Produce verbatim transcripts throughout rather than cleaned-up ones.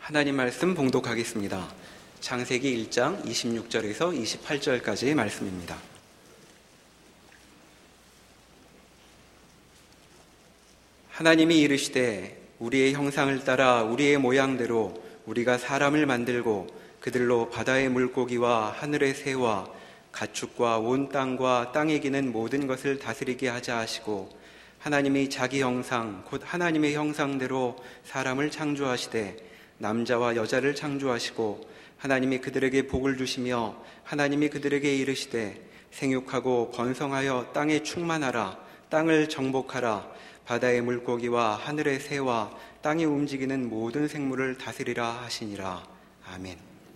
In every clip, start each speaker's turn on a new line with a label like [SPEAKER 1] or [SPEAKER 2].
[SPEAKER 1] 하나님 말씀 봉독하겠습니다. 창세기 일 장 이십육 절에서 이십팔 절까지의 말씀입니다. 하나님이 이르시되 우리의 형상을 따라 우리의 모양대로 우리가 사람을 만들고 그들로 바다의 물고기와 하늘의 새와 가축과 온 땅과 땅에 기는 모든 것을 다스리게 하자 하시고, 하나님이 자기 형상 곧 하나님의 형상대로 사람을 창조하시되 남자와 여자를 창조하시고, 하나님이 그들에게 복을 주시며 하나님이 그들에게 이르시되 생육하고 번성하여 땅에 충만하라. 땅을 정복하라. 바다의 물고기와 하늘의 새와 땅에 움직이는 모든 생물을 다스리라 하시니라. 아멘.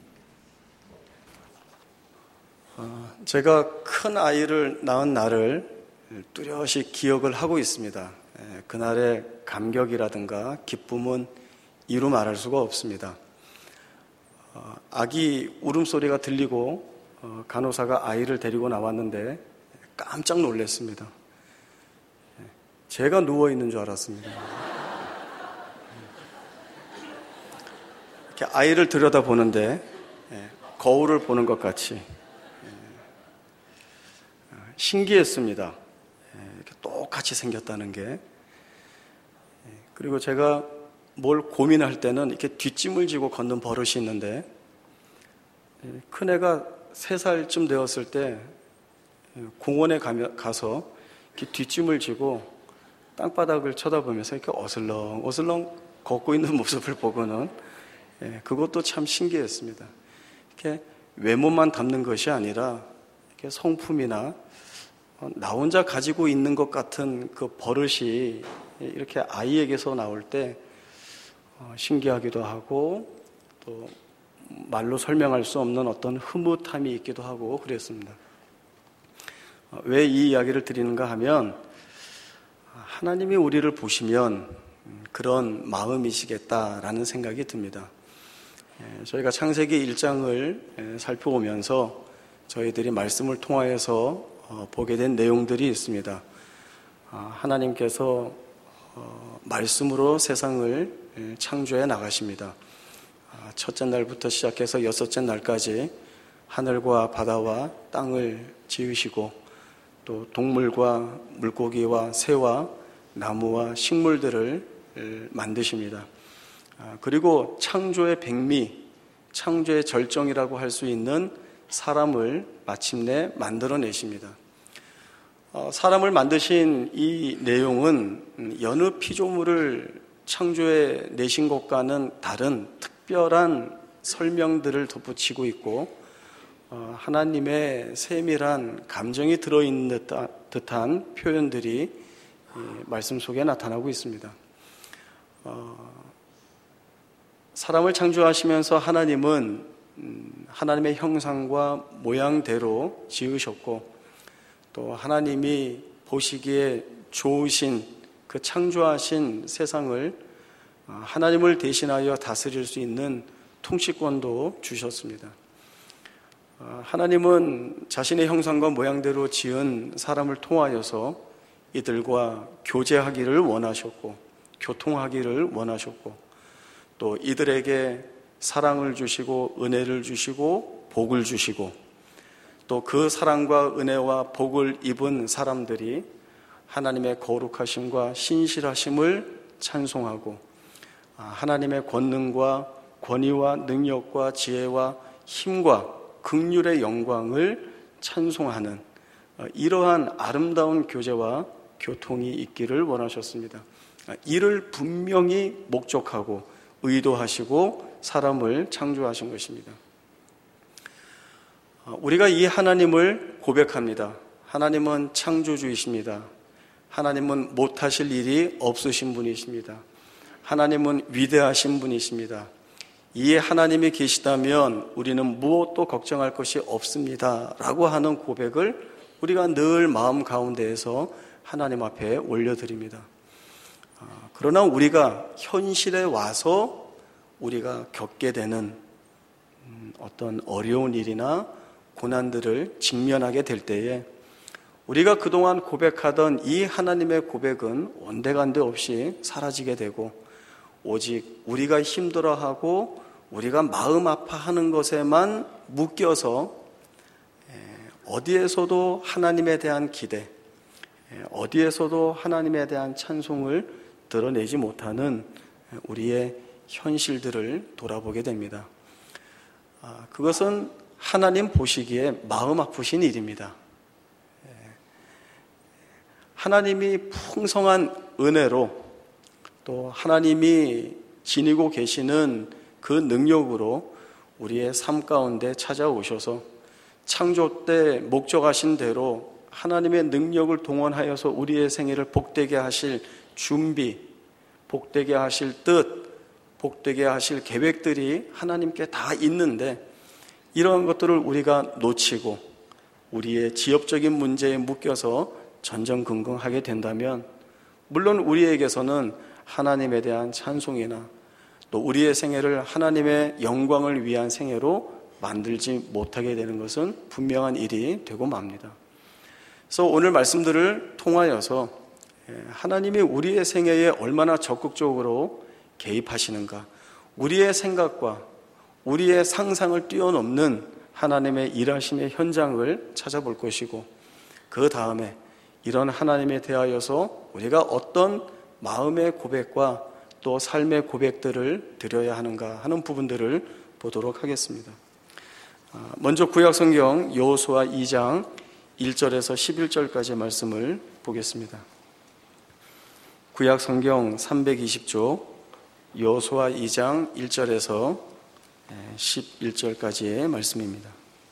[SPEAKER 2] 어, 제가 큰 아이를 낳은 날을 뚜렷이 기억을 하고 있습니다. 그날의 감격이라든가 기쁨은 이루 말할 수가 없습니다. 어, 아기 울음소리가 들리고 어, 간호사가 아이를 데리고 나왔는데 깜짝 놀랐습니다. 제가 누워있는 줄 알았습니다. 이렇게 아이를 들여다보는데 거울을 보는 것 같이 신기했습니다. 이렇게 똑같이 생겼다는 게. 그리고 제가 뭘 고민할 때는 이렇게 뒷짐을 지고 걷는 버릇이 있는데, 큰애가 세 살쯤 되었을 때 공원에 가서 이렇게 뒷짐을 지고 땅바닥을 쳐다보면서 이렇게 어슬렁 어슬렁 걷고 있는 모습을 보고는 그것도 참 신기했습니다. 이렇게 외모만 담는 것이 아니라 이렇게 성품이나 나 혼자 가지고 있는 것 같은 그 버릇이 이렇게 아이에게서 나올 때 신기하기도 하고, 또 말로 설명할 수 없는 어떤 흐뭇함이 있기도 하고 그랬습니다. 왜 이 이야기를 드리는가 하면, 하나님이 우리를 보시면 그런 마음이시겠다라는 생각이 듭니다. 저희가 창세기 일 장을 살펴보면서 저희들이 말씀을 통하여서 보게 된 내용들이 있습니다. 하나님께서 말씀으로 세상을 창조해 나가십니다. 첫째 날부터 시작해서 여섯째 날까지 하늘과 바다와 땅을 지으시고, 또 동물과 물고기와 새와 나무와 식물들을 만드십니다. 그리고 창조의 백미, 창조의 절정이라고 할 수 있는 사람을 마침내 만들어내십니다. 사람을 만드신 이 내용은 여느 피조물을 창조해 내신 것과는 다른 특별한 설명들을 덧붙이고 있고, 하나님의 세밀한 감정이 들어있는 듯한 표현들이 말씀 속에 나타나고 있습니다. 사람을 창조하시면서 하나님은 하나님의 형상과 모양대로 지으셨고, 또 하나님이 보시기에 좋으신 그 창조하신 세상을 하나님을 대신하여 다스릴 수 있는 통치권도 주셨습니다. 하나님은 자신의 형상과 모양대로 지은 사람을 통하여서 이들과 교제하기를 원하셨고, 교통하기를 원하셨고, 또 이들에게 사랑을 주시고 은혜를 주시고 복을 주시고, 또 그 사랑과 은혜와 복을 입은 사람들이 하나님의 거룩하심과 신실하심을 찬송하고, 하나님의 권능과 권위와 능력과 지혜와 힘과 긍휼의 영광을 찬송하는 이러한 아름다운 교제와 교통이 있기를 원하셨습니다. 이를 분명히 목적하고 의도하시고 사람을 창조하신 것입니다. 우리가 이 하나님을 고백합니다. 하나님은 창조주이십니다. 하나님은 못하실 일이 없으신 분이십니다. 하나님은 위대하신 분이십니다. 이 하나님이 계시다면 우리는 무엇도 걱정할 것이 없습니다 라고 하는 고백을 우리가 늘 마음 가운데에서 하나님 앞에 올려드립니다. 그러나 우리가 현실에 와서 우리가 겪게 되는 어떤 어려운 일이나 고난들을 직면하게 될 때에 우리가 그동안 고백하던 이 하나님의 고백은 온데간데 없이 사라지게 되고, 오직 우리가 힘들어하고 우리가 마음 아파하는 것에만 묶여서 어디에서도 하나님에 대한 기대, 어디에서도 하나님에 대한 찬송을 드러내지 못하는 우리의 현실들을 돌아보게 됩니다. 그것은 하나님 보시기에 마음 아프신 일입니다. 하나님이 풍성한 은혜로 또 하나님이 지니고 계시는 그 능력으로 우리의 삶 가운데 찾아오셔서 창조 때 목적하신 대로 하나님의 능력을 동원하여서 우리의 생애를 복되게 하실 준비, 복되게 하실 뜻, 복되게 하실 계획들이 하나님께 다 있는데 이러한 것들을 우리가 놓치고 우리의 지엽적인 문제에 묶여서 전전긍긍하게 된다면 물론 우리에게서는 하나님에 대한 찬송이나 또 우리의 생애를 하나님의 영광을 위한 생애로 만들지 못하게 되는 것은 분명한 일이 되고 맙니다. 그래서 오늘 말씀들을 통하여서 하나님이 우리의 생애에 얼마나 적극적으로 개입하시는가, 우리의 생각과 우리의 상상을 뛰어넘는 하나님의 일하심의 현장을 찾아볼 것이고 그 다음에 이런 하나님에 대하여서 우리가 어떤 마음의 고백과 또 삶의 고백들을 드려야 하는가 하는 부분들을 보도록 하겠습니다. 먼저 구약성경 여호수아 이 장 일 절에서 십일 절까지 말씀을 보겠습니다. 구약성경 삼백이십 조 여호수아 이 장 일 절에서 십일 절까지의 말씀입니다.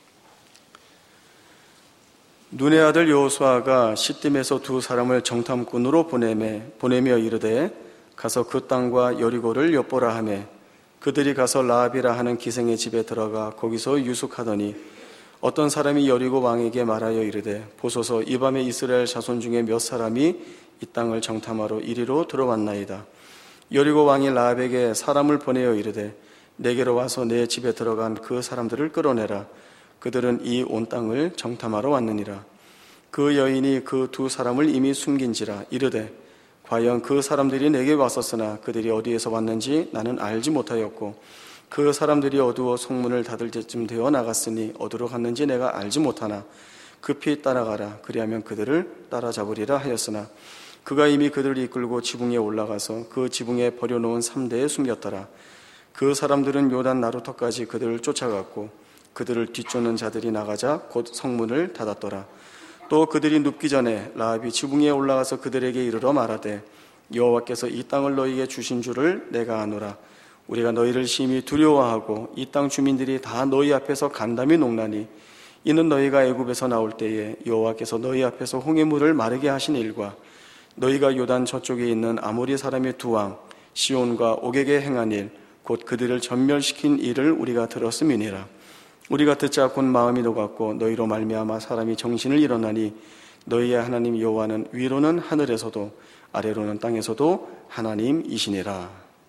[SPEAKER 2] 눈의 아들 여호수아가 시딤에서 두 사람을 정탐꾼으로 보내매, 보내며 이르되 가서 그 땅과 여리고를 엿보라 하매 그들이 가서 라합이라 하는 기생의 집에 들어가 거기서 유숙하더니 어떤 사람이 여리고 왕에게 말하여 이르되 보소서 이 밤에 이스라엘 자손 중에 몇 사람이 이 땅을 정탐하러 이리로 들어왔나이다. 여리고 왕이 라합에게 사람을 보내어 이르되 내게로 와서 내 집에 들어간 그 사람들을 끌어내라. 그들은 이 온 땅을 정탐하러 왔느니라. 그 여인이 그 두 사람을 이미 숨긴지라 이르되 과연 그 사람들이 내게 왔었으나 그들이 어디에서 왔는지 나는 알지 못하였고 그 사람들이 어두워 성문을 닫을 때쯤 되어 나갔으니 어디로 갔는지 내가 알지 못하나 급히 따라가라. 그리하면 그들을 따라잡으리라 하였으나 그가 이미 그들을 이끌고 지붕에 올라가서 그 지붕에 버려놓은 삼대에 숨겼더라. 그 사람들은 요단 나루터까지 그들을 쫓아갔고 그들을 뒤쫓는 자들이 나가자 곧 성문을 닫았더라. 또 그들이 눕기 전에 라합이 지붕에 올라가서 그들에게 이르러 말하되 여호와께서 이 땅을 너희에게 주신 줄을 내가 아노라. 우리가 너희를 심히 두려워하고 이 땅 주민들이 다 너희 앞에서 간담이 녹나니 이는 너희가 애굽에서 나올 때에 여호와께서 너희 앞에서 홍해물을 마르게 하신 일과 너희가 요단 저쪽에 있는 아모리 사람의 두 왕 시온과 옥에게 행한 일 곧 그들을 전멸시킨 일을 우리가 들었음이니라. 우리가 듣자 곧 마음이 녹았고 너희로 말미암아 사람이 정신을 잃어나니 너희의 하나님 여호와는 위로는 하늘에서도 아래로는 땅에서도 하나님이시니라.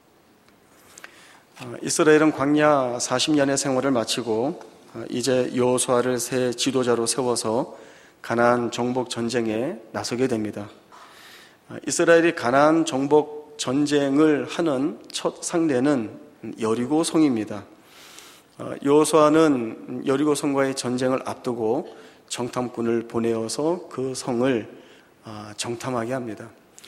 [SPEAKER 2] 이스라엘은 광야 사십 년의 생활을 마치고 이제 여호수아를 새 지도자로 세워서 가나안 정복 전쟁에 나서게 됩니다. 이스라엘이 가나안 정복 전쟁을 하는 첫 상대는 여리고 성입니다. 여호수아는 여리고 성과의 전쟁을 앞두고 정탐꾼을 보내어서 그 성을 정탐하게 합니다.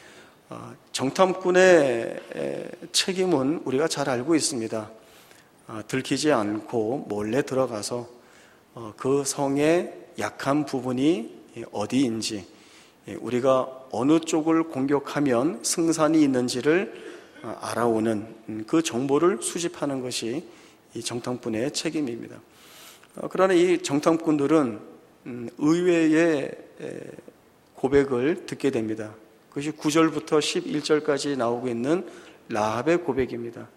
[SPEAKER 2] 정탐꾼의 책임은 우리가 잘 알고 있습니다. 들키지 않고 몰래 들어가서 그 성의 약한 부분이 어디인지, 우리가 어느 쪽을 공격하면 승산이 있는지를 알아오는 그 정보를 수집하는 것이 이 정탐꾼의 책임입니다. 그러나 이 정탐꾼들은 의외의 고백을 듣게 됩니다. 그것이 구 절부터 십일 절까지 나오고 있는 라합의 고백입니다.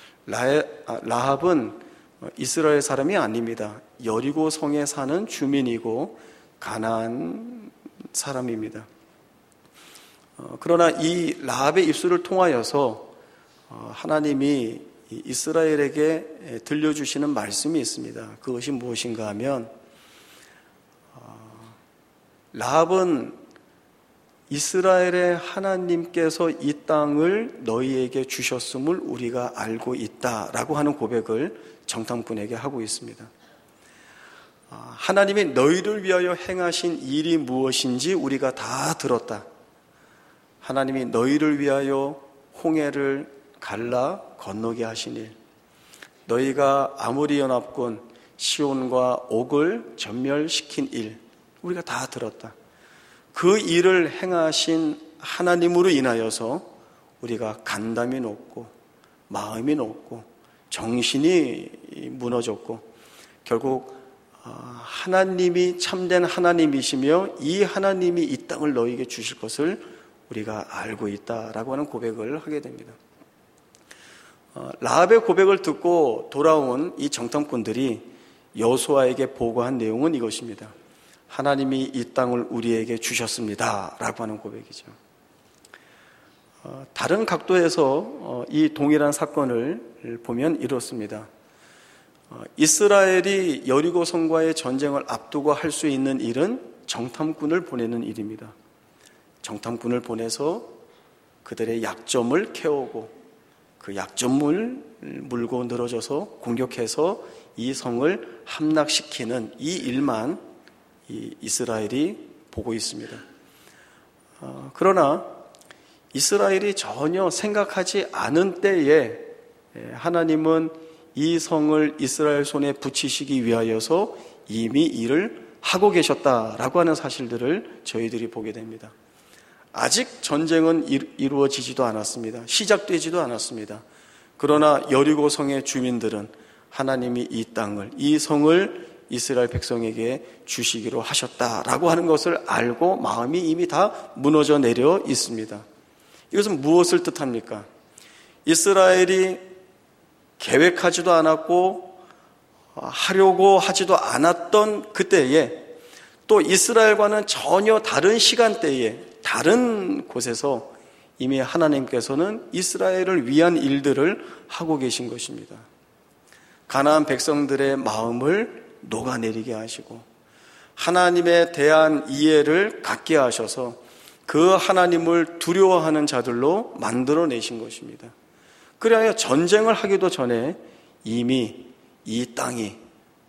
[SPEAKER 2] 라합은 이스라엘 사람이 아닙니다. 여리고 성에 사는 주민이고 가나안 사람입니다. 그러나 이 라합의 입술을 통하여서 하나님이 이스라엘에게 들려주시는 말씀이 있습니다. 그것이 무엇인가 하면 라합은 이스라엘의 하나님께서 이 땅을 너희에게 주셨음을 우리가 알고 있다라고 하는 고백을 정탐꾼에게 하고 있습니다. 하나님이 너희를 위하여 행하신 일이 무엇인지 우리가 다 들었다. 하나님이 너희를 위하여 홍해를 갈라 건너게 하신 일, 너희가 아모리 연합군 시온과 옥을 전멸시킨 일, 우리가 다 들었다. 그 일을 행하신 하나님으로 인하여서 우리가 간담이 높고 마음이 높고 정신이 무너졌고 결국 하나님이 참된 하나님이시며 이 하나님이 이 땅을 너희에게 주실 것을 우리가 알고 있다라고 하는 고백을 하게 됩니다. 라합의 고백을 듣고 돌아온 이 정탐꾼들이 여호수아에게 보고한 내용은 이것입니다. 하나님이 이 땅을 우리에게 주셨습니다 라고 하는 고백이죠. 다른 각도에서 이 동일한 사건을 보면 이렇습니다. 이스라엘이 여리고 성과의 전쟁을 앞두고 할 수 있는 일은 정탐꾼을 보내는 일입니다. 정탐꾼을 보내서 그들의 약점을 캐오고 그 약점을 물고 늘어져서 공격해서 이 성을 함락시키는 이 일만 이 이스라엘이 보고 있습니다. 어, 그러나 이스라엘이 전혀 생각하지 않은 때에 하나님은 이 성을 이스라엘 손에 붙이시기 위하여서 이미 일을 하고 계셨다라고 하는 사실들을 저희들이 보게 됩니다. 아직 전쟁은 이루어지지도 않았습니다. 시작되지도 않았습니다. 그러나 여리고 성의 주민들은 하나님이 이 땅을, 이 성을 이스라엘 백성에게 주시기로 하셨다라고 하는 것을 알고 마음이 이미 다 무너져 내려 있습니다. 이것은 무엇을 뜻합니까? 이스라엘이 계획하지도 않았고 하려고 하지도 않았던 그때에 또 이스라엘과는 전혀 다른 시간대에 다른 곳에서 이미 하나님께서는 이스라엘을 위한 일들을 하고 계신 것입니다. 가나안 백성들의 마음을 녹아내리게 하시고 하나님에 대한 이해를 갖게 하셔서 그 하나님을 두려워하는 자들로 만들어내신 것입니다. 그래야 전쟁을 하기도 전에 이미 이 땅이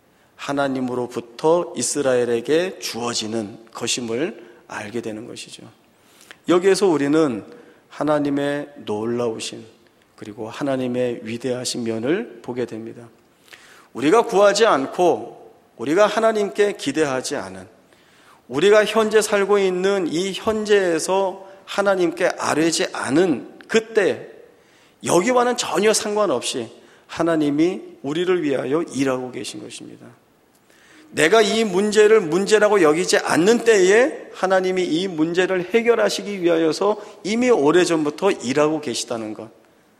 [SPEAKER 2] 하나님으로부터 이스라엘에게 주어지는 것임을 알게 되는 것이죠. 여기에서 우리는 하나님의 놀라우신 그리고 하나님의 위대하신 면을 보게 됩니다. 우리가 구하지 않고 우리가 하나님께 기대하지 않은 우리가 현재 살고 있는 이 현재에서 하나님께 아뢰지 않은 그때 여기와는 전혀 상관없이 하나님이 우리를 위하여 일하고 계신 것입니다. 내가 이 문제를 문제라고 여기지 않는 때에 하나님이 이 문제를 해결하시기 위하여서 이미 오래전부터 일하고 계시다는 것.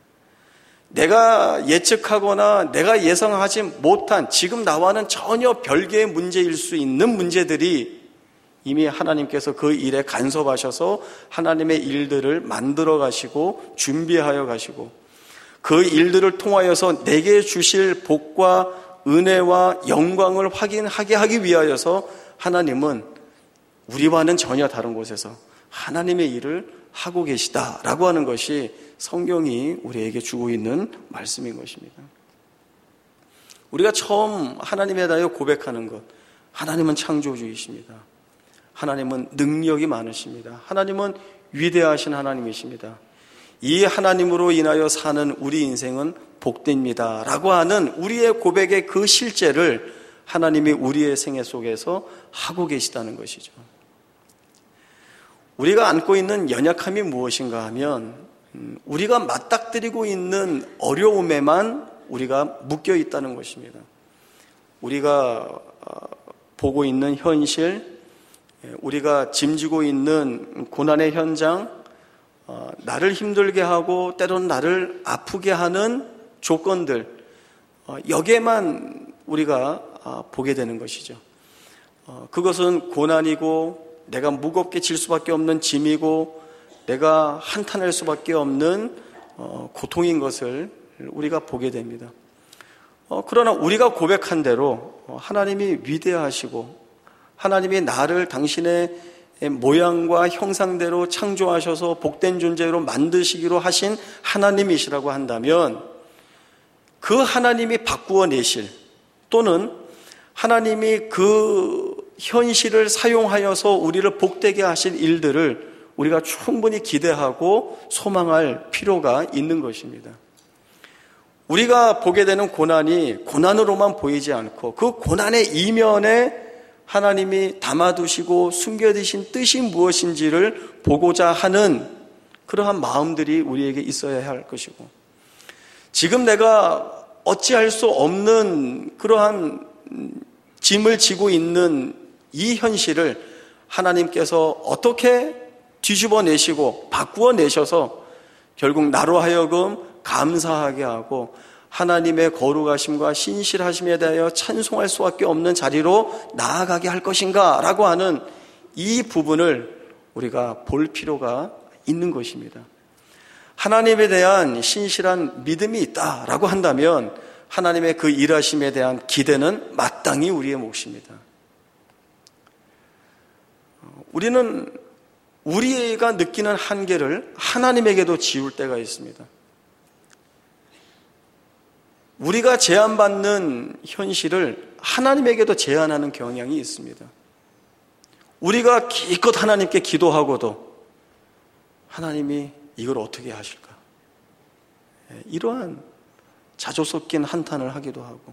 [SPEAKER 2] 내가 예측하거나 내가 예상하지 못한 지금 나와는 전혀 별개의 문제일 수 있는 문제들이 이미 하나님께서 그 일에 간섭하셔서 하나님의 일들을 만들어 가시고 준비하여 가시고 그 일들을 통하여서 내게 주실 복과 은혜와 영광을 확인하게 하기 위하여서 하나님은 우리와는 전혀 다른 곳에서 하나님의 일을 하고 계시다라고 하는 것이 성경이 우리에게 주고 있는 말씀인 것입니다. 우리가 처음 하나님에 대하여 고백하는 것, 하나님은 창조주이십니다. 하나님은 능력이 많으십니다. 하나님은 위대하신 하나님이십니다. 이 하나님으로 인하여 사는 우리 인생은 복됩니다 라고 하는 우리의 고백의 그 실제를 하나님이 우리의 생애 속에서 하고 계시다는 것이죠. 우리가 안고 있는 연약함이 무엇인가 하면 우리가 맞닥뜨리고 있는 어려움에만 우리가 묶여 있다는 것입니다. 우리가 보고 있는 현실, 우리가 짐지고 있는 고난의 현장, 나를 힘들게 하고 때로는 나를 아프게 하는 조건들, 여기에만 우리가 보게 되는 것이죠. 그것은 고난이고 내가 무겁게 질 수밖에 없는 짐이고 내가 한탄할 수밖에 없는 고통인 것을 우리가 보게 됩니다. 그러나 우리가 고백한 대로 하나님이 위대하시고 하나님이 나를 당신의 모양과 형상대로 창조하셔서 복된 존재로 만드시기로 하신 하나님이시라고 한다면 그 하나님이 바꾸어 내실 또는 하나님이 그 현실을 사용하여서 우리를 복되게 하실 일들을 우리가 충분히 기대하고 소망할 필요가 있는 것입니다. 우리가 보게 되는 고난이 고난으로만 보이지 않고 그 고난의 이면에 하나님이 담아두시고 숨겨두신 뜻이 무엇인지를 보고자 하는 그러한 마음들이 우리에게 있어야 할 것이고, 지금 내가 어찌할 수 없는 그러한 짐을 지고 있는 이 현실을 하나님께서 어떻게 뒤집어 내시고 바꾸어 내셔서 결국 나로 하여금 감사하게 하고 하나님의 거룩하심과 신실하심에 대하여 찬송할 수밖에 없는 자리로 나아가게 할 것인가 라고 하는 이 부분을 우리가 볼 필요가 있는 것입니다. 하나님에 대한 신실한 믿음이 있다라고 한다면 하나님의 그 일하심에 대한 기대는 마땅히 우리의 몫입니다. 우리는 우리가 느끼는 한계를 하나님에게도 지울 때가 있습니다. 우리가 제한받는 현실을 하나님에게도 제한하는 경향이 있습니다. 우리가 기껏 하나님께 기도하고도 하나님이 이걸 어떻게 하실까? 이러한 자조 섞인 한탄을 하기도 하고,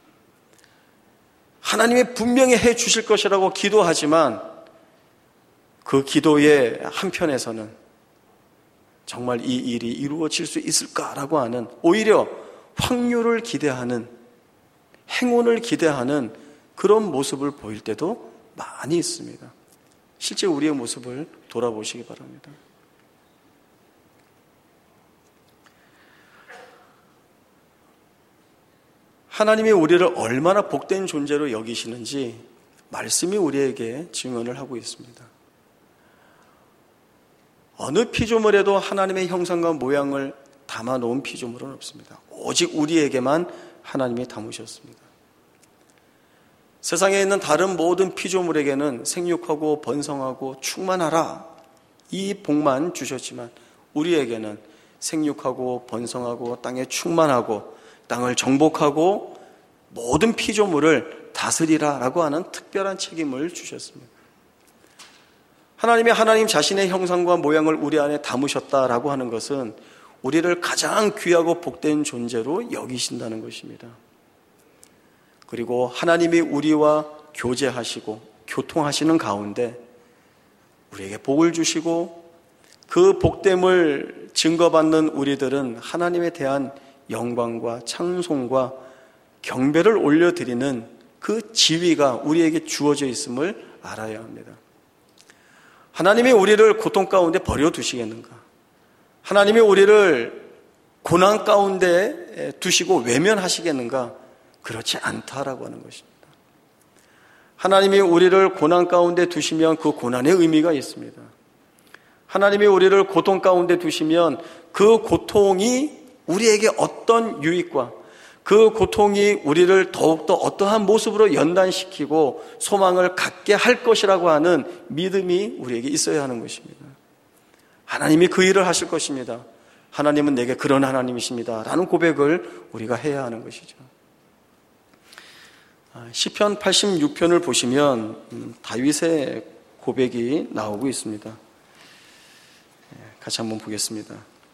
[SPEAKER 2] 하나님이 분명히 해 주실 것이라고 기도하지만 그 기도의 한편에서는 정말 이 일이 이루어질 수 있을까라고 하는, 오히려 확률을 기대하는, 행운을 기대하는 그런 모습을 보일 때도 많이 있습니다. 실제 우리의 모습을 돌아보시기 바랍니다. 하나님이 우리를 얼마나 복된 존재로 여기시는지 말씀이 우리에게 증언을 하고 있습니다. 어느 피조물에도 하나님의 형상과 모양을 담아놓은 피조물은 없습니다. 오직 우리에게만 하나님이 담으셨습니다. 세상에 있는 다른 모든 피조물에게는 생육하고 번성하고 충만하라, 이 복만 주셨지만 우리에게는 생육하고 번성하고 땅에 충만하고 땅을 정복하고 모든 피조물을 다스리라라고 하는 특별한 책임을 주셨습니다. 하나님이 하나님 자신의 형상과 모양을 우리 안에 담으셨다라고 하는 것은 우리를 가장 귀하고 복된 존재로 여기신다는 것입니다. 그리고 하나님이 우리와 교제하시고 교통하시는 가운데 우리에게 복을 주시고, 그 복됨을 증거받는 우리들은 하나님에 대한 영광과 찬송과 경배를 올려드리는 그 지위가 우리에게 주어져 있음을 알아야 합니다. 하나님이 우리를 고통 가운데 버려두시겠는가? 하나님이 우리를 고난 가운데 두시고 외면하시겠는가? 그렇지 않다라고 하는 것입니다. 하나님이 우리를 고난 가운데 두시면 그 고난의 의미가 있습니다. 하나님이 우리를 고통 가운데 두시면 그 고통이 우리에게 어떤 유익과 그 고통이 우리를 더욱더 어떠한 모습으로 연단시키고 소망을 갖게 할 것이라고 하는 믿음이 우리에게 있어야 하는 것입니다. 하나님이 그 일을 하실 것입니다. 하나님은 내게 그런 하나님이십니다 라는 고백을 우리가 해야 하는 것이죠. 시편 팔십육 편을 보시면 다윗의 고백이 나오고 있습니다. 같이 한번 보겠습니다.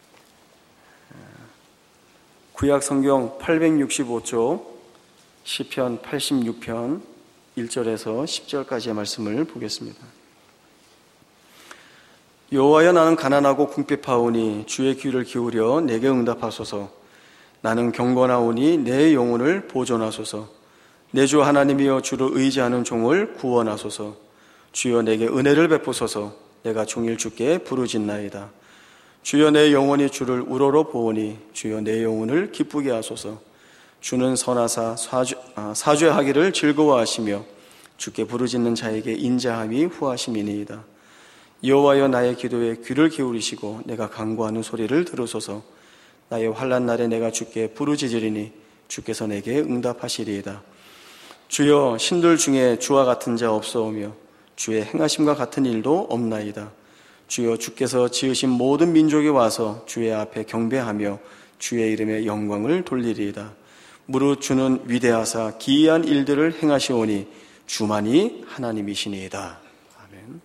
[SPEAKER 2] 구약 성경 팔백육십오 쪽 시편 팔십육 편 일 절에서 십 절까지의 말씀을 보겠습니다. 여호와여, 나는 가난하고 궁핍하오니 주의 귀를 기울여 내게 응답하소서. 나는 경건하오니 내 영혼을 보존하소서. 내 주 하나님이여, 주를 의지하는 종을 구원하소서. 주여 내게 은혜를 베푸소서. 내가 종일 주께 부르짖나이다. 주여 내 영혼이 주를 우러러 보오니 주여 내 영혼을 기쁘게 하소서. 주는 선하사 사죄, 아, 사죄하기를 즐거워하시며 주께 부르짖는 자에게 인자함이 후하심이니이다. 여호와여, 나의 기도에 귀를 기울이시고 내가 간구하는 소리를 들으소서. 나의 환난 날에 내가 주께 부르짖으리니 주께서 내게 응답하시리이다. 주여, 신들 중에 주와 같은 자 없사오며 주의 행하심과 같은 일도 없나이다. 주여 주께서 지으신 모든 민족이 와서 주의 앞에 경배하며 주의 이름의 영광을 돌리리이다. 무릇 주는 위대하사 기이한 일들을 행하시오니 주만이 하나님이시니이다. 아멘.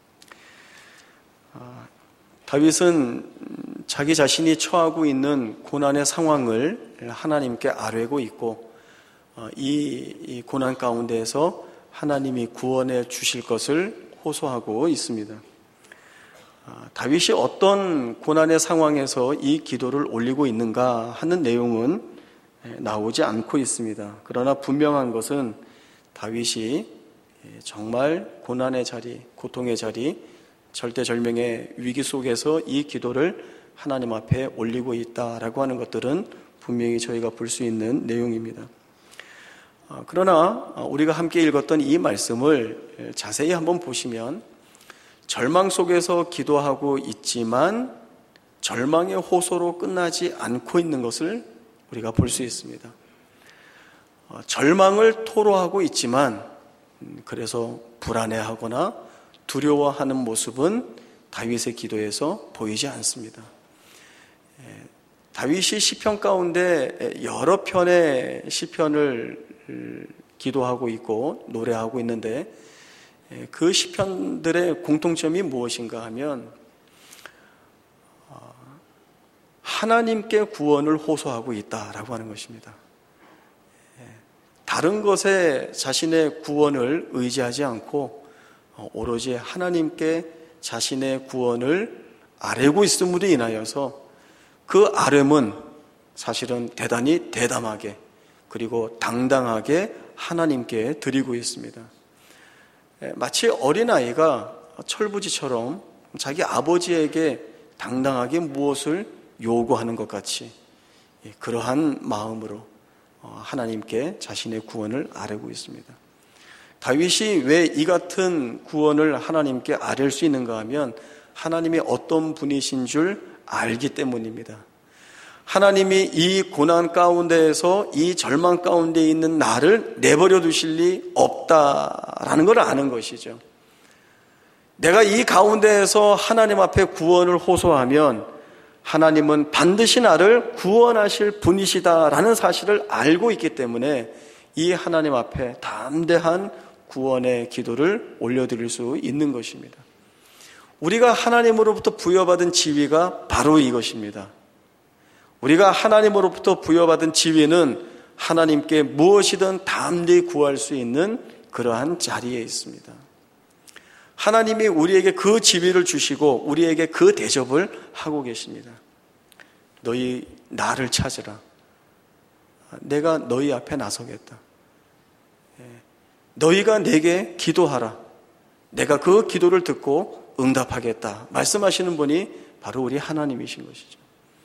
[SPEAKER 2] 아, 다윗은 자기 자신이 처하고 있는 고난의 상황을 하나님께 아뢰고 있고 이, 이 고난 가운데에서 하나님이 구원해 주실 것을 호소하고 있습니다. 아, 다윗이 어떤 고난의 상황에서 이 기도를 올리고 있는가 하는 내용은 나오지 않고 있습니다. 그러나 분명한 것은 다윗이 정말 고난의 자리, 고통의 자리, 절대절명의 위기 속에서 이 기도를 하나님 앞에 올리고 있다라고 하는 것들은 분명히 저희가 볼 수 있는 내용입니다. 그러나 우리가 함께 읽었던 이 말씀을 자세히 한번 보시면 절망 속에서 기도하고 있지만 절망의 호소로 끝나지 않고 있는 것을 우리가 볼 수 있습니다. 절망을 토로하고 있지만 그래서 불안해하거나 두려워하는 모습은 다윗의 기도에서 보이지 않습니다. 다윗이 시편 가운데 여러 편의 시편을 기도하고 있고 노래하고 있는데 그 시편들의 공통점이 무엇인가 하면 하나님께 구원을 호소하고 있다라고 하는 것입니다. 다른 것에 자신의 구원을 의지하지 않고 오로지 하나님께 자신의 구원을 아뢰고 있음으로 인하여서 그 아뢰음은 사실은 대단히 대담하게 그리고 당당하게 하나님께 드리고 있습니다. 마치 어린아이가 철부지처럼 자기 아버지에게 당당하게 무엇을 요구하는 것 같이 그러한 마음으로 하나님께 자신의 구원을 아뢰고 있습니다. 다윗이 왜 이 같은 구원을 하나님께 아뢰 수 있는가 하면 하나님이 어떤 분이신 줄 알기 때문입니다. 하나님이 이 고난 가운데에서 이 절망 가운데 있는 나를 내버려 두실 리 없다라는 걸 아는 것이죠. 내가 이 가운데에서 하나님 앞에 구원을 호소하면 하나님은 반드시 나를 구원하실 분이시다라는 사실을 알고 있기 때문에 이 하나님 앞에 담대한 구원의 기도를 올려드릴 수 있는 것입니다. 우리가 하나님으로부터 부여받은 지위가 바로 이것입니다. 우리가 하나님으로부터 부여받은 지위는 하나님께 무엇이든 담대히 구할 수 있는 그러한 자리에 있습니다. 하나님이 우리에게 그 지위를 주시고 우리에게 그 대접을 하고 계십니다. 너희 나를 찾으라. 내가 너희 앞에 나서겠다. 너희가 내게 기도하라. 내가 그 기도를 듣고 응답하겠다. 말씀하시는 분이 바로 우리 하나님이신 것이죠.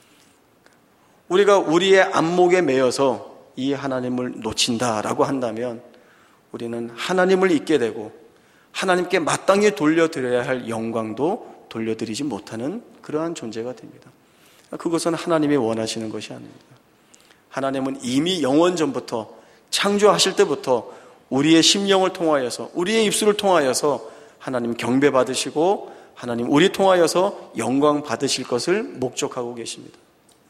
[SPEAKER 2] 우리가 우리의 안목에 매여서 이 하나님을 놓친다라고 한다면 우리는 하나님을 잊게 되고 하나님께 마땅히 돌려드려야 할 영광도 돌려드리지 못하는 그러한 존재가 됩니다. 그것은 하나님이 원하시는 것이 아닙니다. 하나님은 이미 영원 전부터 창조하실 때부터 우리의 심령을 통하여서 우리의 입술을 통하여서 하나님 경배 받으시고 하나님 우리 통하여서 영광 받으실 것을 목적하고 계십니다.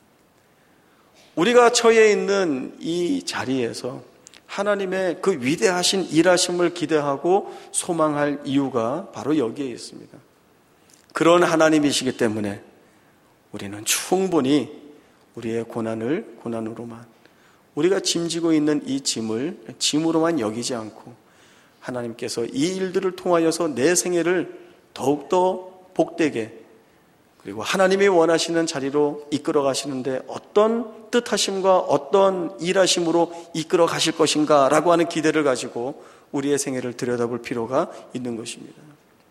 [SPEAKER 2] 우리가 처해 있는 이 자리에서 하나님의 그 위대하신 일하심을 기대하고 소망할 이유가 바로 여기에 있습니다. 그런 하나님이시기 때문에 우리는 충분히 우리의 고난을 고난으로만 우리가 짐지고 있는 이 짐을 짐으로만 여기지 않고 하나님께서 이 일들을 통하여서 내 생애를 더욱더 복되게 그리고 하나님이 원하시는 자리로 이끌어 가시는데 어떤 뜻하심과 어떤 일하심으로 이끌어 가실 것인가 라고 하는 기대를 가지고 우리의 생애를 들여다볼 필요가 있는 것입니다.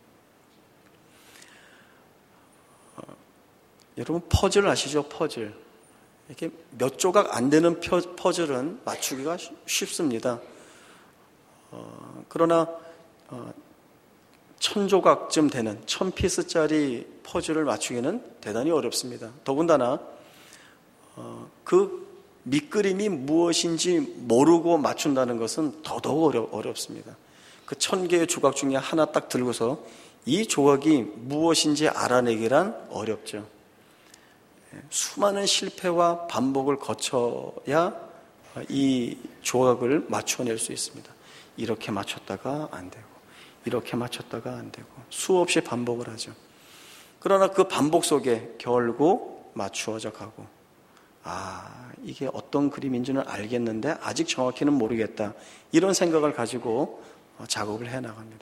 [SPEAKER 2] 어, 여러분 퍼즐 아시죠? 퍼즐. 이렇게 몇 조각 안 되는 퍼즐은 맞추기가 쉽습니다. 어, 그러나 어, 천 조각쯤 되는 천 피스짜리 퍼즐을 맞추기는 대단히 어렵습니다. 더군다나 어, 그 밑그림이 무엇인지 모르고 맞춘다는 것은 더더욱 어려, 어렵습니다. 그 천 개의 조각 중에 하나 딱 들고서 이 조각이 무엇인지 알아내기란 어렵죠. 수많은 실패와 반복을 거쳐야 이 조각을 맞춰낼 수 있습니다. 이렇게 맞췄다가 안 되고, 이렇게 맞췄다가 안 되고, 수없이 반복을 하죠. 그러나 그 반복 속에 결국 맞추어져 가고, 아, 이게 어떤 그림인지는 알겠는데 아직 정확히는 모르겠다, 이런 생각을 가지고 작업을 해 나갑니다.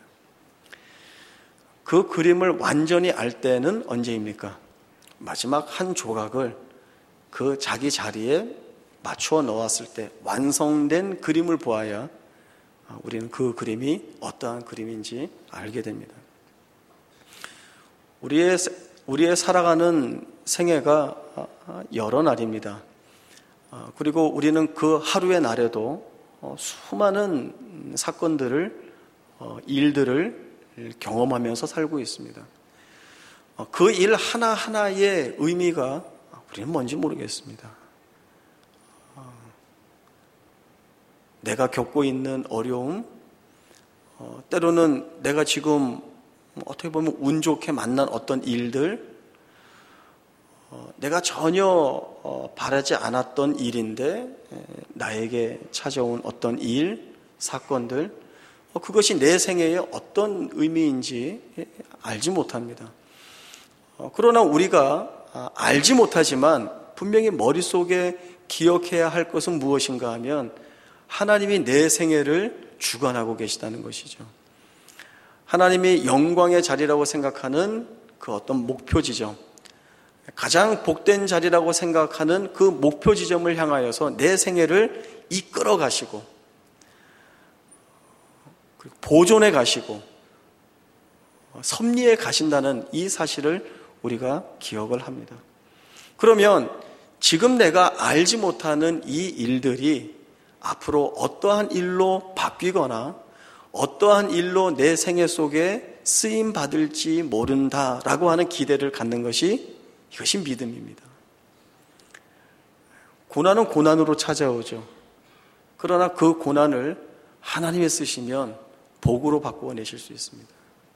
[SPEAKER 2] 그 그림을 완전히 알 때는 언제입니까? 마지막 한 조각을 그 자기 자리에 맞추어 놓았을 때 완성된 그림을 보아야 우리는 그 그림이 어떠한 그림인지 알게 됩니다. 우리의, 우리의 살아가는 생애가 여러 날입니다. 그리고 우리는 그 하루의 날에도 수많은 사건들을, 일들을 경험하면서 살고 있습니다. 그 일 하나하나의 의미가 우리는 뭔지 모르겠습니다. 내가 겪고 있는 어려움, 때로는 내가 지금 어떻게 보면 운 좋게 만난 어떤 일들, 내가 전혀 바라지 않았던 일인데 나에게 찾아온 어떤 일, 사건들, 그것이 내 생애에 어떤 의미인지 알지 못합니다. 그러나 우리가 알지 못하지만 분명히 머릿속에 기억해야 할 것은 무엇인가 하면 하나님이 내 생애를 주관하고 계시다는 것이죠. 하나님이 영광의 자리라고 생각하는 그 어떤 목표 지점, 가장 복된 자리라고 생각하는 그 목표 지점을 향하여서 내 생애를 이끌어 가시고 보존해 가시고 섭리해 가신다는 이 사실을 우리가 기억을 합니다. 그러면 지금 내가 알지 못하는 이 일들이 앞으로 어떠한 일로 바뀌거나 어떠한 일로 내 생애 속에 쓰임 받을지 모른다라고 하는 기대를 갖는 것이, 이것이 믿음입니다. 고난은 고난으로 찾아오죠. 그러나 그 고난을 하나님이 쓰시면 복으로 바꾸어 내실 수 있습니다.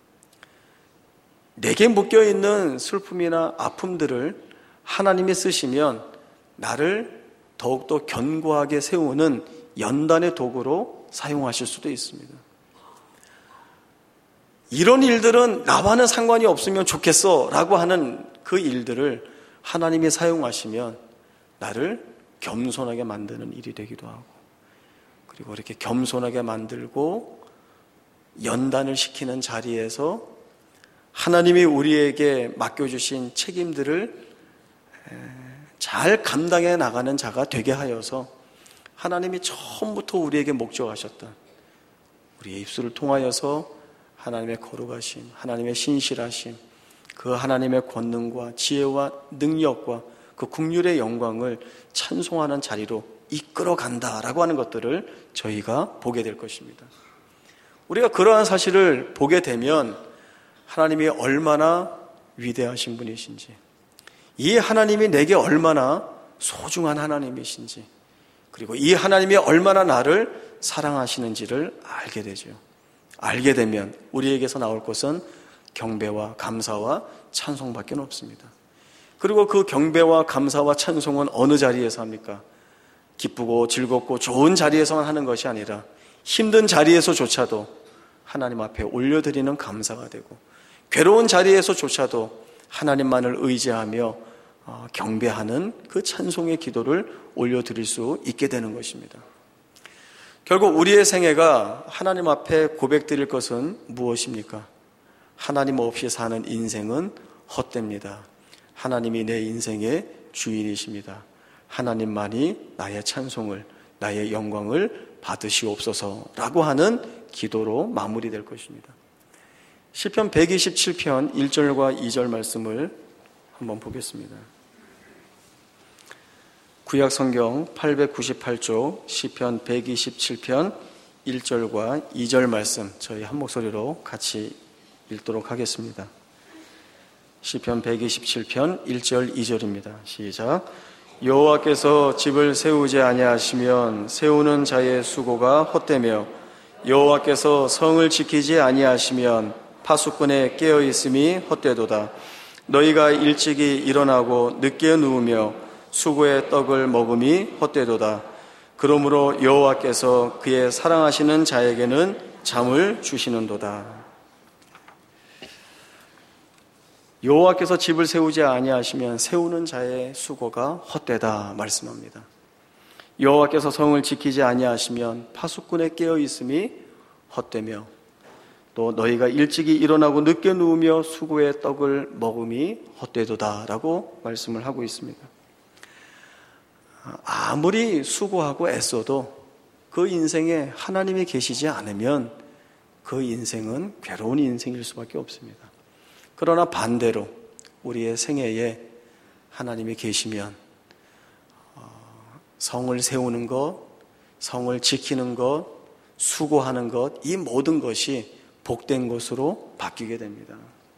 [SPEAKER 2] 내게 묶여있는 슬픔이나 아픔들을 하나님이 쓰시면 나를 더욱더 견고하게 세우는 연단의 도구로 사용하실 수도 있습니다. 이런 일들은 나와는 상관이 없으면 좋겠어 라고 하는 그 일들을 하나님이 사용하시면 나를 겸손하게 만드는 일이 되기도 하고, 그리고 이렇게 겸손하게 만들고 연단을 시키는 자리에서 하나님이 우리에게 맡겨주신 책임들을 잘 감당해 나가는 자가 되게 하여서 하나님이 처음부터 우리에게 목적하셨던, 우리의 입술을 통하여서 하나님의 거룩하심, 하나님의 신실하심, 그 하나님의 권능과 지혜와 능력과 그 국률의 영광을 찬송하는 자리로 이끌어 간다라고 하는 것들을 저희가 보게 될 것입니다. 우리가 그러한 사실을 보게 되면 하나님이 얼마나 위대하신 분이신지, 이 하나님이 내게 얼마나 소중한 하나님이신지, 그리고 이 하나님이 얼마나 나를 사랑하시는지를 알게 되죠. 알게 되면 우리에게서 나올 것은 경배와 감사와 찬송밖에 없습니다. 그리고 그 경배와 감사와 찬송은 어느 자리에서 합니까? 기쁘고 즐겁고 좋은 자리에서만 하는 것이 아니라 힘든 자리에서조차도 하나님 앞에 올려드리는 감사가 되고, 괴로운 자리에서조차도 하나님만을 의지하며 경배하는 그 찬송의 기도를 올려드릴 수 있게 되는 것입니다. 결국 우리의 생애가 하나님 앞에 고백드릴 것은 무엇입니까? 하나님 없이 사는 인생은 헛됩니다. 하나님이 내 인생의 주인이십니다. 하나님만이 나의 찬송을, 나의 영광을 받으시옵소서라고 하는 기도로 마무리될 것입니다. 시편 백이십칠 편 일 절과 이 절 말씀을 한번 보겠습니다. 구약성경 팔백구십팔 쪽 시편 백이십칠 편 일 절과 이 절 말씀 저희 한 목소리로 같이 읽도록 하겠습니다. 시편 백이십칠 편 일 절 이 절입니다. 시작. 여호와께서 집을 세우지 아니하시면 세우는 자의 수고가 헛되며 여호와께서 성을 지키지 아니하시면 파수꾼의 깨어 있음이 헛되도다. 너희가 일찍이 일어나고 늦게 누우며 수고의 떡을 먹음이 헛되도다. 그러므로 여호와께서 그의 사랑하시는 자에게는 잠을 주시는도다. 여호와께서 집을 세우지 아니하시면 세우는 자의 수고가 헛되다 말씀합니다. 여호와께서 성을 지키지 아니하시면 파수꾼의 깨어 있음이 헛되며 또 너희가 일찍이 일어나고 늦게 누우며 수고의 떡을 먹음이 헛되도다 라고 말씀을 하고 있습니다. 아무리 수고하고 애써도 그 인생에 하나님이 계시지 않으면 그 인생은 괴로운 인생일 수밖에 없습니다. 그러나 반대로 우리의 생애에 하나님이 계시면 성을 세우는 것, 성을 지키는 것, 수고하는 것, 이 모든 것이 복된 것으로 바뀌게 됩니다.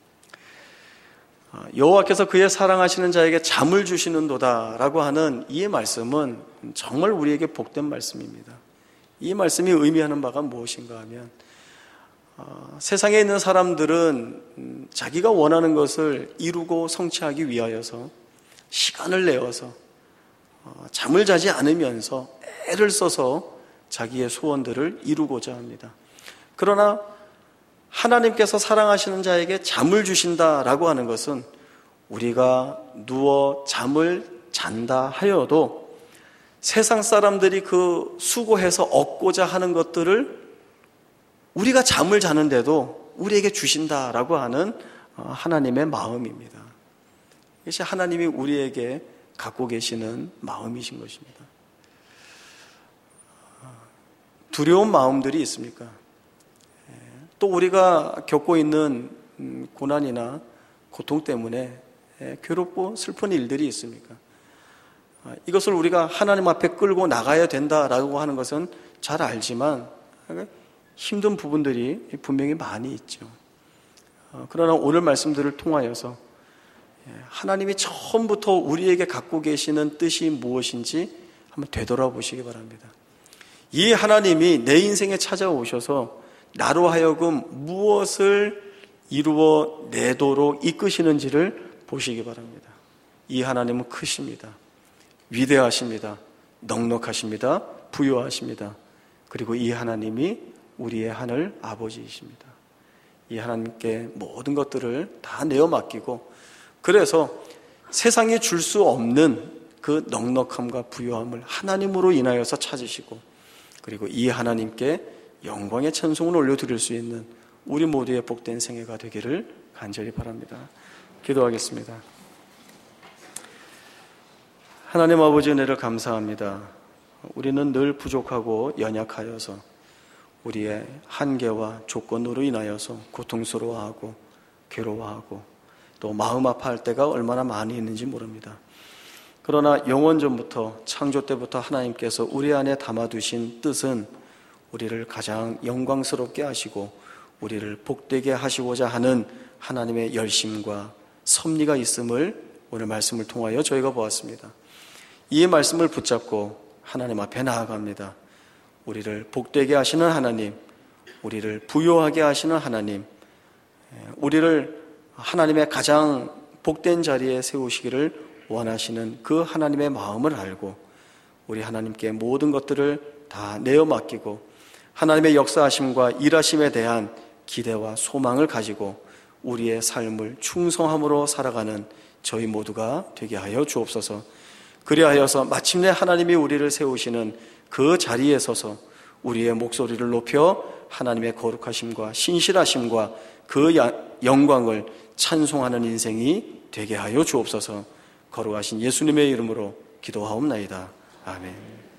[SPEAKER 2] 여호와께서 그의 사랑하시는 자에게 잠을 주시는도다 라고 하는 이 말씀은 정말 우리에게 복된 말씀입니다. 이 말씀이 의미하는 바가 무엇인가 하면 어, 세상에 있는 사람들은 음, 자기가 원하는 것을 이루고 성취하기 위하여서 시간을 내어서 어, 잠을 자지 않으면서 애를 써서 자기의 소원들을 이루고자 합니다. 그러나 하나님께서 사랑하시는 자에게 잠을 주신다라고 하는 것은 우리가 누워 잠을 잔다 하여도 세상 사람들이 그 수고해서 얻고자 하는 것들을 우리가 잠을 자는데도 우리에게 주신다라고 하는 하나님의 마음입니다. 이것이 하나님이 우리에게 갖고 계시는 마음이신 것입니다. 두려운 마음들이 있습니까? 또 우리가 겪고 있는 고난이나 고통 때문에 괴롭고 슬픈 일들이 있습니까? 이것을 우리가 하나님 앞에 끌고 나가야 된다라고 하는 것은 잘 알지만 힘든 부분들이 분명히 많이 있죠. 그러나 오늘 말씀들을 통하여서 하나님이 처음부터 우리에게 갖고 계시는 뜻이 무엇인지 한번 되돌아보시기 바랍니다. 이 하나님이 내 인생에 찾아오셔서 나로 하여금 무엇을 이루어 내도록 이끄시는지를 보시기 바랍니다. 이 하나님은 크십니다. 위대하십니다. 넉넉하십니다. 부유하십니다. 그리고 이 하나님이 우리의 하늘 아버지이십니다. 이 하나님께 모든 것들을 다 내어 맡기고 그래서 세상에 줄 수 없는 그 넉넉함과 부유함을 하나님으로 인하여서 찾으시고 그리고 이 하나님께 영광의 찬송을 올려드릴 수 있는 우리 모두의 복된 생애가 되기를 간절히 바랍니다. 기도하겠습니다. 하나님 아버지 은혜를 감사합니다. 우리는 늘 부족하고 연약하여서 우리의 한계와 조건으로 인하여서 고통스러워하고 괴로워하고 또 마음 아파할 때가 얼마나 많이 있는지 모릅니다. 그러나 영원전부터 창조 때부터 하나님께서 우리 안에 담아두신 뜻은 우리를 가장 영광스럽게 하시고 우리를 복되게 하시고자 하는 하나님의 열심과 섭리가 있음을 오늘 말씀을 통하여 저희가 보았습니다. 이 말씀을 붙잡고 하나님 앞에 나아갑니다. 우리를 복되게 하시는 하나님, 우리를 부요하게 하시는 하나님, 우리를 하나님의 가장 복된 자리에 세우시기를 원하시는 그 하나님의 마음을 알고 우리 하나님께 모든 것들을 다 내어 맡기고 하나님의 역사하심과 일하심에 대한 기대와 소망을 가지고 우리의 삶을 충성함으로 살아가는 저희 모두가 되게 하여 주옵소서. 그리하여서 마침내 하나님이 우리를 세우시는 그 자리에 서서 우리의 목소리를 높여 하나님의 거룩하심과 신실하심과 그 영광을 찬송하는 인생이 되게 하여 주옵소서. 거룩하신 예수님의 이름으로 기도하옵나이다. 아멘.